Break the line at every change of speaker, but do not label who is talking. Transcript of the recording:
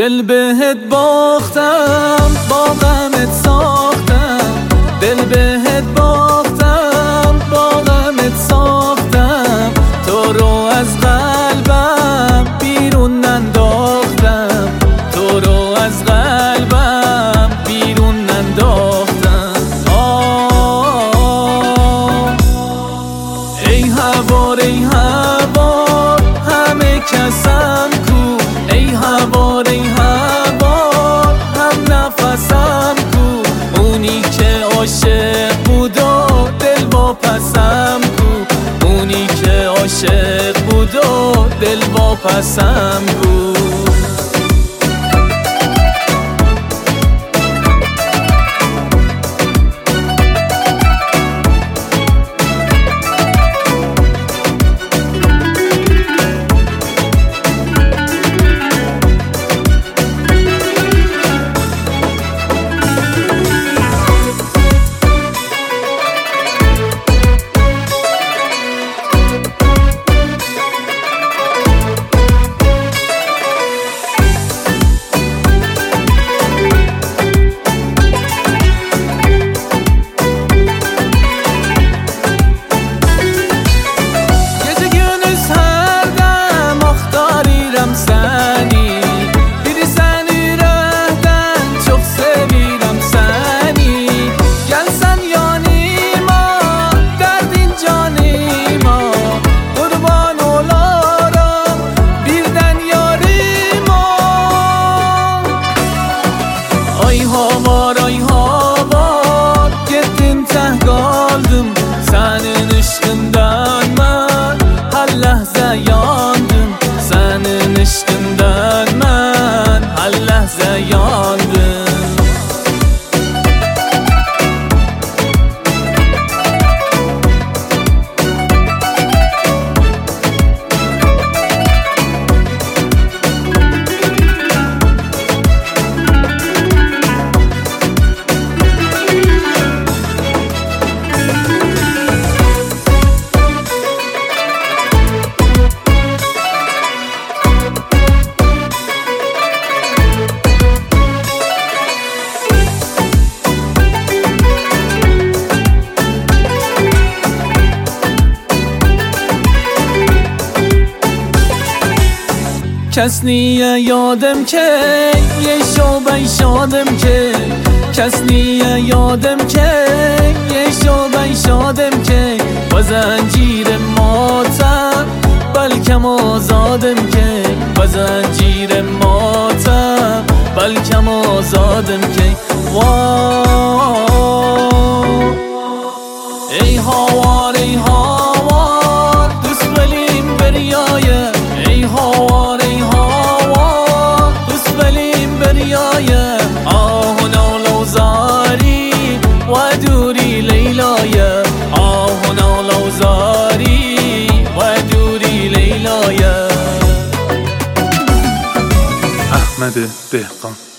دل بهت باختم، با غمت ساختم. دل بهت باختم، با غمت ساختم. تو رو از قلبم بیرون ننداختم. تو رو از قلبم بیرون ننداختم. ای هوار ای هوار همه کسم کو. ای هوار ای هوار هم نفسم کو. اونی که عاشق بود و دل واپسم کو. اونی که عاشق بود و دل واپسم کو. Ay havar gittin teh kaldım. Senin ışkından ben her lahze yandım. Senin ışkından ben her lahze yandım. کس نیه یادم که یه شوبه شادم که. کس نیه یادم که یه شوبه شادم که. با زنجیر ماتم بلکم آزادم که. با زنجیر ماتم بلکم آزادم که. ای هوار ای هوار دوست بلیم بریایه. ای هوار ای هوار دوست بلیم بریایه. آه نالو زاری و دوری لیلایه. آه نالو زاری و دوری لیلایه.
احمد دهقان.